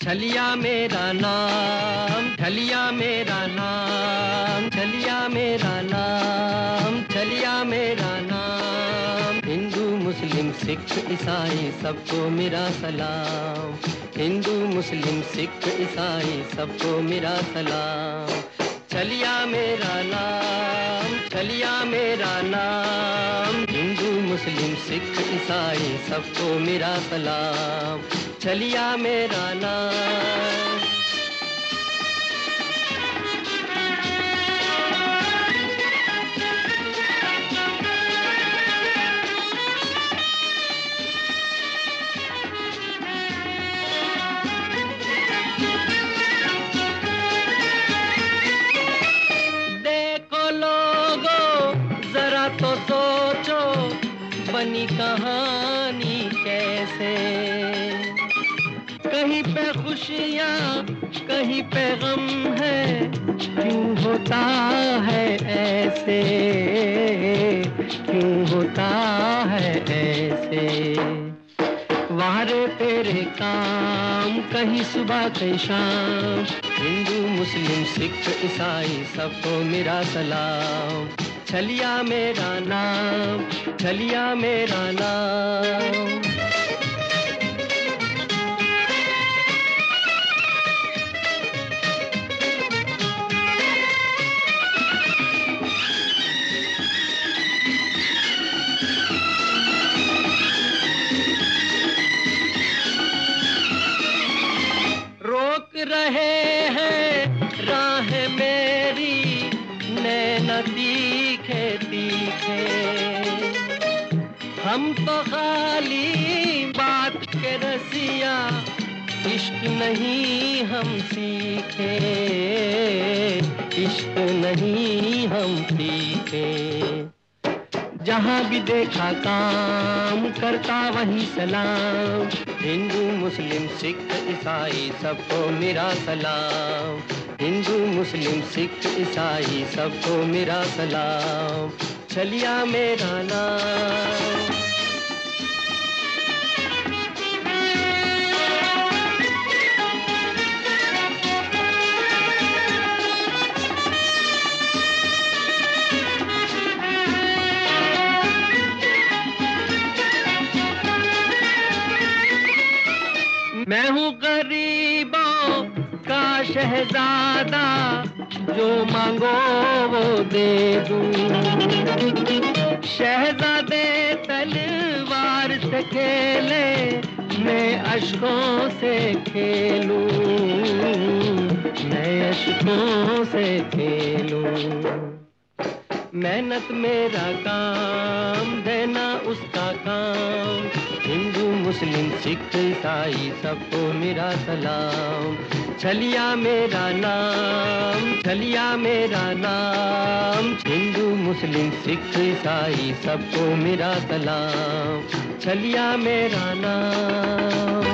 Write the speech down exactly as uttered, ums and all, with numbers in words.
छलिया मेरा नाम, छलिया मेरा नाम, छलिया मेरा नाम, छलिया मेरा नाम। हिंदू मुस्लिम सिख ईसाई सबको मेरा सलाम, हिंदू मुस्लिम सिख ईसाई सबको मेरा सलाम। छलिया मेरा नाम, छलिया मेरा नाम, हिंदू मुस्लिम सिख ईसाई सबको मेरा सलाम। छलिया मेरा नाम। देखो लोगो जरा तो सोचो बनी कहानी कैसे, कहीं पे खुशियाँ कहीं पे गम है, क्यों होता है ऐसे, क्यों होता है ऐसे। वारे तेरे काम कहीं सुबह कहीं शाम, हिंदू मुस्लिम सिख ईसाई सबको मेरा सलाम। छलिया मेरा नाम, छलिया मेरा नाम। रोक रहे हैं राह मेरी नैन तीखे तीखे, हम तो खाली बात के रसिया इश्क नहीं हम सीखे, इश्क नहीं हम सीखे। जहाँ भी देखा काम करता वही सलाम, हिंदू मुस्लिम सिख ईसाई सबको मेरा सलाम, हिंदू मुस्लिम सिख ईसाई सबको मेरा सलाम। छलिया मेरा नाम। मैं हूँ गरीबों का शहजादा, जो मांगो वो दे दूं। शहजादे तलवार से खेले, मैं अश्कों से खेलूं, मैं अश्कों से खेलूं। मेहनत मेरा काम, देना उसका काम, हिंदू मुस्लिम सिख ईसाई सबको मेरा सलाम। छलिया मेरा नाम, छलिया मेरा नाम, हिंदू मुस्लिम सिख ईसाई सबको मेरा सलाम। छलिया मेरा नाम।